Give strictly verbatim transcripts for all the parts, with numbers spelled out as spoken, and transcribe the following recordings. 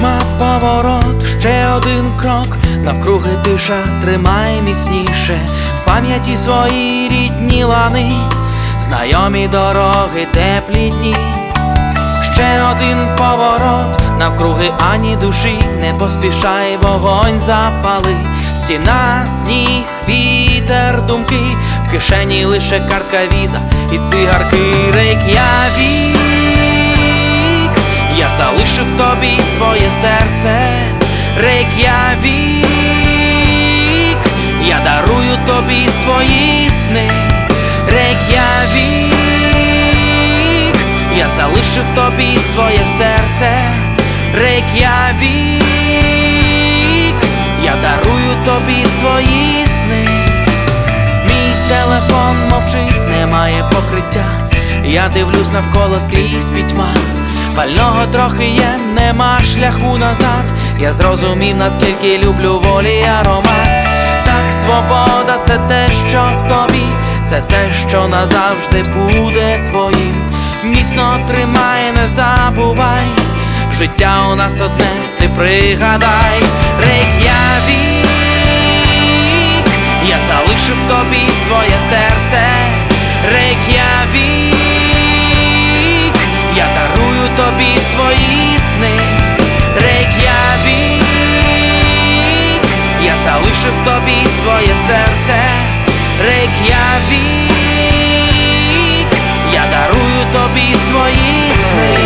Корчма, поворот, ще один крок, навкруги тиша, тримай міцніше, в пам'яті свої рідні лани, знайомі дороги, теплі дні. Ще один поворот, навкруги ані душі, не поспішай, вогонь запали. Стіна, сніг, вітер, думки, в кишені лише картка віза і цигарки. Рейк'явік, я залишив тобі своє серце. Рейк'явік, я дарую тобі свої сни. Рейк'явік, я залишив тобі своє серце. Рейк'явік, я дарую тобі свої сни. Мій телефон мовчить, немає покриття, я дивлюсь навколо скрізь пітьма. Пального трохи є, нема шляху назад, я зрозумів, наскільки люблю волі й аромат. Так, свобода — це те, що в тобі, це те, що назавжди буде твоїм. Міцно тримай, не забувай, життя у нас одне, ти пригадай. Рейк'явік, я залишив тобі своє серце. Рейк'явік, я дарую тобі свої сни. Рейк'явік, я залишив тобі своє серце. Рейк'явік, я дарую тобі свої сни.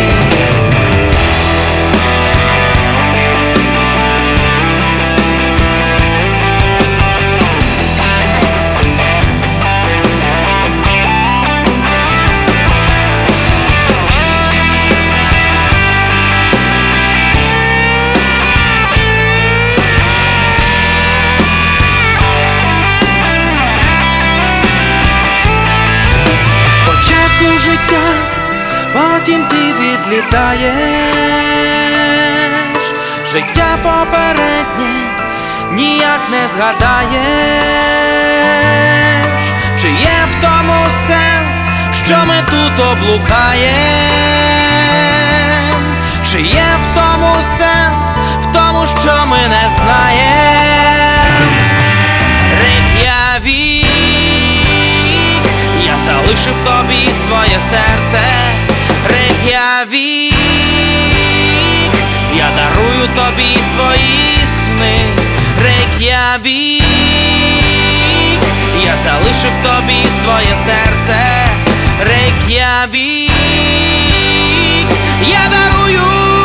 Життя, потім ти відлітаєш, життя попереднє ніяк не згадаєш. Чи є в тому сенс, що ми тут облукаєм? Чи є в тому сенс, в тому, що ми не знаєм? Рейк'явік, я залишив тобі своє серце. Рейк'явік, я дарую тобі свої сни. Рейк'явік, я залишив тобі своє серце. Рейк'явік, я дарую